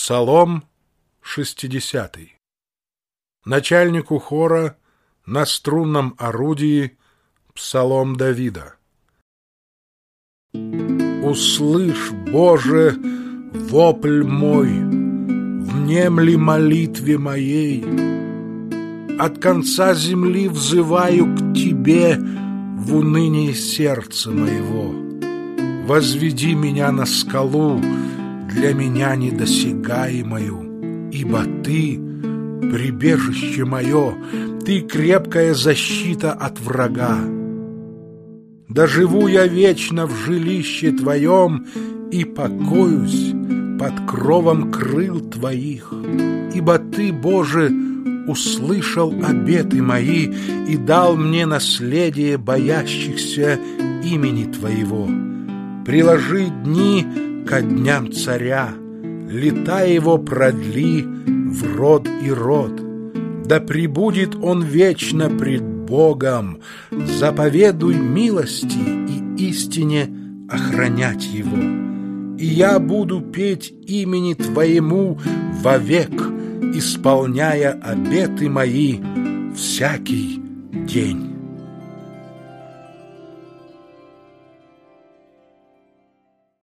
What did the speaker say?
Псалом 60. Начальнику хора на струнном орудии псалом Давида. Услышь, Боже, вопль мой, внемли молитве моей. От конца земли взываю к Тебе в унынии сердца моего. Возведи меня на скалу, для меня недосягаемою, ибо Ты — прибежище мое, Ты — крепкая защита от врага. Да живу я вечно в жилище Твоем и покоюсь под кровом крыл Твоих, ибо Ты, Боже, услышал обеты мои и дал мне наследие боящихся имени Твоего. Приложи дни ко дням царя, лета его продли в род и род. Да пребудет он вечно пред Богом, заповедуй милости и истине охранять его. И я буду петь имени Твоему вовек, исполняя обеты мои всякий день.